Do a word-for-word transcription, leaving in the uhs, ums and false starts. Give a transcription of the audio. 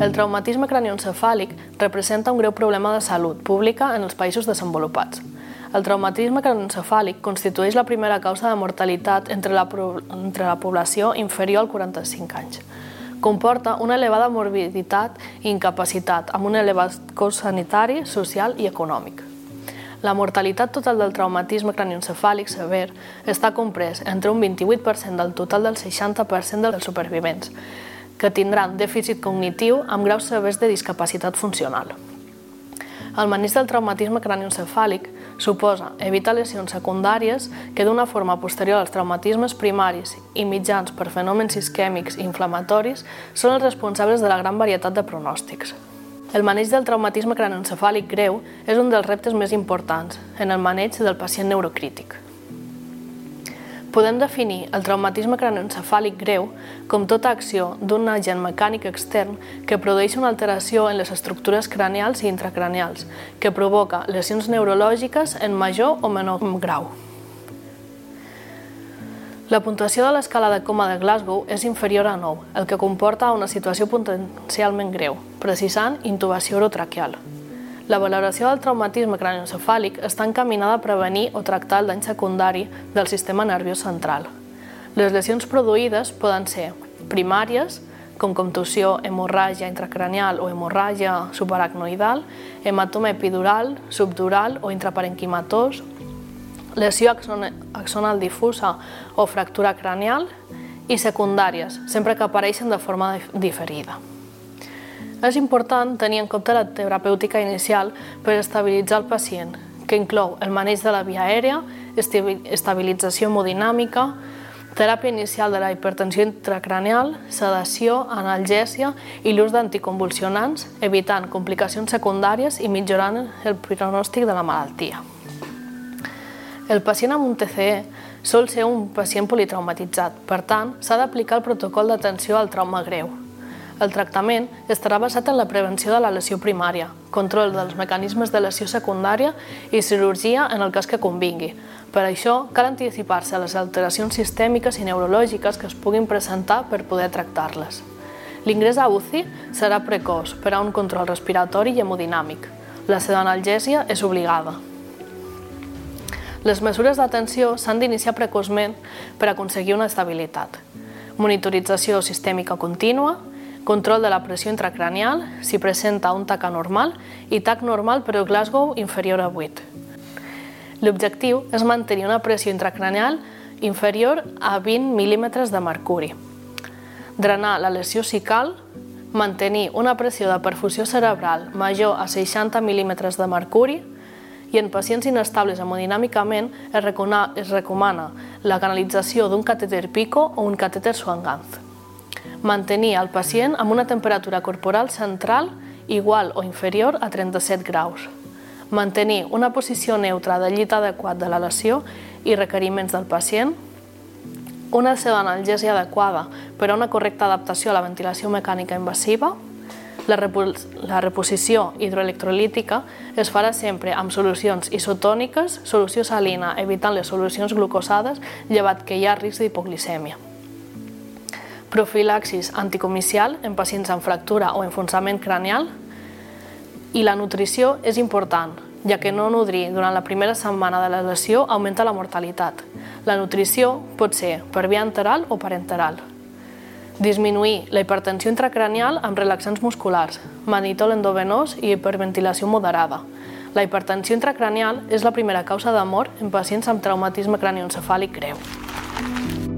El traumatisme cranioencefàlic representa un greu problema de salut pública en els països desenvolupats. El traumatisme cranioencefàlic constitueix la primera causa de mortalitat entre la, entre la població inferior als quaranta-cinc anys. Comporta una elevada morbiditat i incapacitat, amb un elevat cost sanitari, social i econòmic. La mortalitat total del traumatisme cranioencefàlic sever està comprès entre un vint-i-vuit per cent del total del seixanta per cent dels supervivents, que tindran dèficit cognitiu amb graus severs de discapacitat funcional. El maneig del traumatisme cranioencefàlic suposa evitar lesions secundàries que d'una forma posterior als traumatismes primaris i mitjans per fenòmens isquèmics i inflamatoris són els responsables de la gran varietat de pronòstics. El maneig del traumatisme cranioencefàlic greu és un dels reptes més importants en el maneig del pacient neurocrític. Podem definir el traumatisme cranioencefàlic greu com tota acció d'un agent mecànic extern que produeix una alteració en les estructures cranials i intracranials, que provoca lesions neurològiques en major o menor grau. La puntuació de l'escala de coma de Glasgow és inferior a nou, el que comporta una situació potencialment greu, precisant intubació orotraqueal. La valoració del traumatisme cranioencefàlic està encaminada a prevenir o tractar el dany secundari del sistema nerviós central. Les lesions produïdes poden ser primàries, com contusió, hemorràgia intracranial o hemorràgia subaracnoidal, hematoma epidural, subdural o intraparenquimatós, lesió axonal difusa o fractura cranial, i secundàries, sempre que apareixen de forma diferida. És important tenir en compte la terapèutica inicial per estabilitzar el pacient, que inclou el maneig de la via aèria, estabilització hemodinàmica, teràpia inicial de la hipertensió intracranial, sedació, analgèsia i l'ús d'anticonvulsionants, evitant complicacions secundàries i millorant el pronòstic de la malaltia. El pacient amb un T C E sol ser un pacient politraumatitzat, per tant, s'ha d'aplicar el protocol d'atenció al trauma greu. El tractament estarà basat en la prevenció de la lesió primària, control dels mecanismes de lesió secundària i cirurgia en el cas que convingui. Per això, cal anticipar-se a les alteracions sistèmiques i neurològiques que es puguin presentar per poder tractar-les. L'ingrés a U C I serà precoç per a un control respiratori i hemodinàmic. La sedanalgèsia és obligada. Les mesures d'atenció s'han d'iniciar precoçment per aconseguir una estabilitat. Monitorització sistèmica contínua, control de la pressió intracranial, si presenta un T A C anormal, i T A C normal però Glasgow inferior a vuit. L'objectiu és mantenir una pressió intracranial inferior a vint mil·límetres de mercuri. Drenar la lesió si cal, mantenir una pressió de perfusió cerebral major a seixanta mil·límetres de mercuri i en pacients inestables hemodinàmicament es recomana la canalització d'un catèter Pico o un catèter Swan-Ganz. Mantenir el pacient amb una temperatura corporal central igual o inferior a trenta-set graus. Mantenir una posició neutra del llit adequat de la lesió i requeriments del pacient. Una sedanalgèsia adequada per a una correcta adaptació a la ventilació mecànica invasiva. La reposició hidroelectrolítica es farà sempre amb solucions isotòniques, solució salina, evitant les solucions glucosades, llevat que hi ha risc d'hipoglicèmia. Profilaxis anticomicial en pacients amb fractura o enfonsament cranial. I la nutrició és important, ja que no nodrir durant la primera setmana de la lesió augmenta la mortalitat. La nutrició pot ser per via enteral o parenteral. Disminuir la hipertensió intracranial amb relaxants musculars, mannitol endovenós i hiperventilació moderada. La hipertensió intracranial és la primera causa de mort en pacients amb traumatisme cranioencefàlic greu.